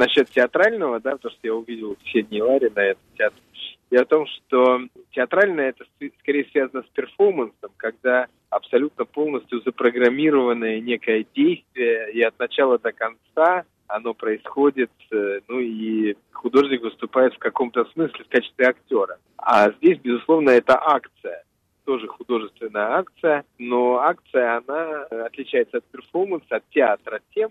насчет театрального, да, потому что я увидел в Ксении Ларе на этом театре. Дело в том, что театральное это скорее связано с перформансом, когда абсолютно полностью запрограммированное некое действие, и от начала до конца оно происходит, и художник выступает в каком-то смысле в качестве актера. А здесь, безусловно, это акция. Тоже художественная акция, но акция, она отличается от перформанса, от театра тем,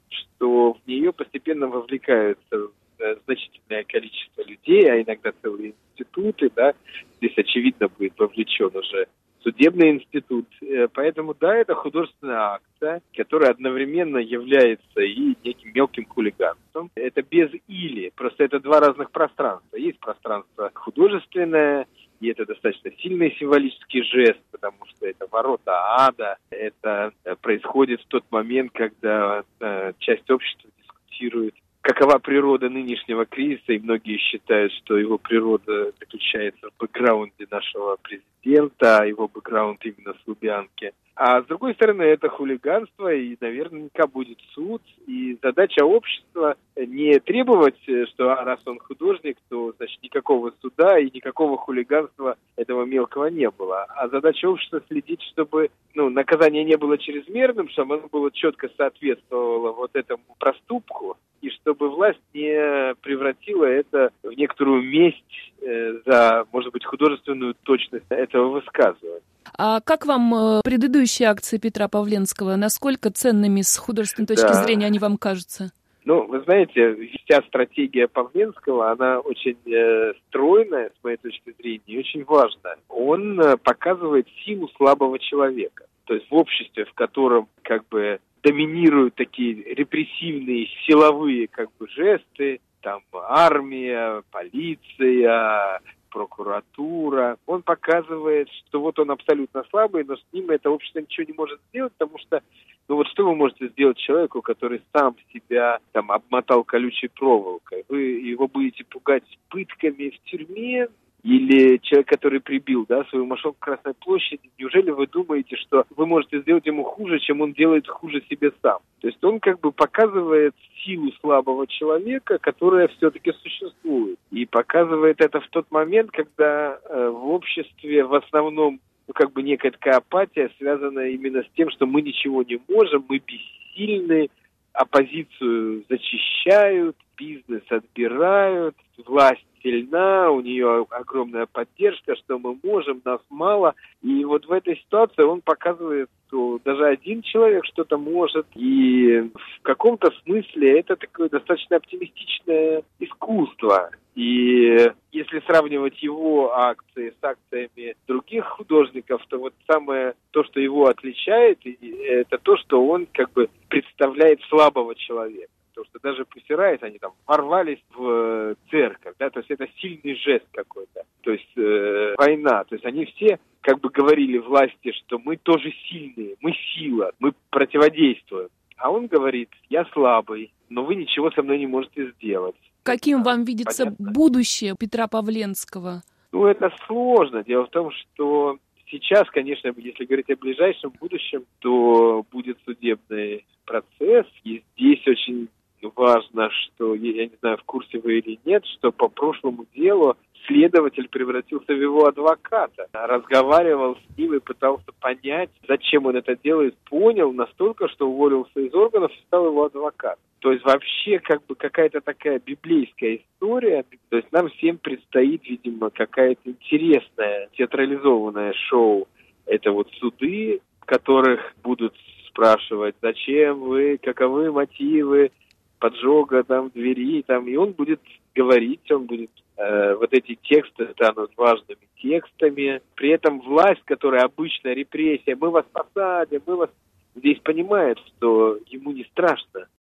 что в нее постепенно вовлекаются значительное количество людей, а иногда целые институты, да, здесь, очевидно, будет вовлечен уже судебный институт. Поэтому, да, это художественная акция, которая одновременно является и неким мелким хулиганством. Это без или, просто это два разных пространства. Есть пространство художественное, и это достаточно сильный символический жест, потому что это ворота ада. Это происходит в тот момент, когда часть общества дискутирует, какова природа нынешнего кризиса, и многие считают, что его природа заключается в бэкграунде нашего президента, а его бэкграунд именно в Лубянке. А с другой стороны, это хулиганство, и наверняка будет суд. И задача общества не требовать, что раз он художник, то, значит, никакого суда и никакого хулиганства этого мелкого не было. А задача общества следить, чтобы наказание не было чрезмерным, чтобы оно было четко соответствовало вот этому проступку, и чтобы власть не превратила это в некоторую месть за, может быть, художественную точность этого высказывания. А как вам предыдущие акции Петра Павленского? Насколько ценными с художественной точки зрения они вам кажутся? Вы знаете, вся стратегия Павленского, она очень стройная, с моей точки зрения, и очень важная. Он показывает силу слабого человека. То есть в обществе, в котором доминируют такие репрессивные, силовые жесты, там армия, полиция, прокуратура. Он показывает, что вот он абсолютно слабый, но с ним это общество ничего не может сделать, потому что, что вы можете сделать человеку, который сам себя обмотал колючей проволокой? Вы его будете пугать пытками в тюрьме? Или человек, который прибил, свою машину к Красной площади, неужели вы думаете, что вы можете сделать ему хуже, чем он делает хуже себе сам? То есть он показывает силу слабого человека, которая все-таки существует. И показывает это в тот момент, когда в обществе в основном некая такая апатия, связанная именно с тем, что мы ничего не можем, мы бессильны, оппозицию зачищают, бизнес отбирают, власть сильна, у нее огромная поддержка, что мы можем, нас мало. И вот в этой ситуации он показывает, что даже один человек что-то может. И в каком-то смысле это такое достаточно оптимистичное искусство. И если сравнивать его акции с акциями других художников, то вот самое то, что его отличает, это то, что он представляет слабого человека. Потому что даже Pussy Riot, они ворвались в церковь, то есть это сильный жест какой-то, то есть война, то есть они все говорили власти, что мы тоже сильные, мы сила, мы противодействуем. А он говорит, я слабый, но вы ничего со мной не можете сделать. Каким вам видится будущее Петра Павленского? Это сложно. Дело в том, что сейчас, конечно, если говорить о ближайшем будущем, то будет судебный процесс, и здесь очень важно, что, я не знаю, в курсе вы или нет, что по прошлому делу следователь превратился в его адвоката. Разговаривал с ним и пытался понять, зачем он это делает. Понял настолько, что уволился из органов и стал его адвокатом. То есть вообще какая-то такая библейская история. То есть нам всем предстоит, видимо, какая-то интересная театрализованное шоу. Это суды, в которых будут спрашивать, зачем вы, каковы мотивы поджога двери, и он будет говорить, он будет вот эти тексты станут важными текстами. При этом власть, которая обычно репрессия, мы вас посадим, здесь понимает, что ему не страшно.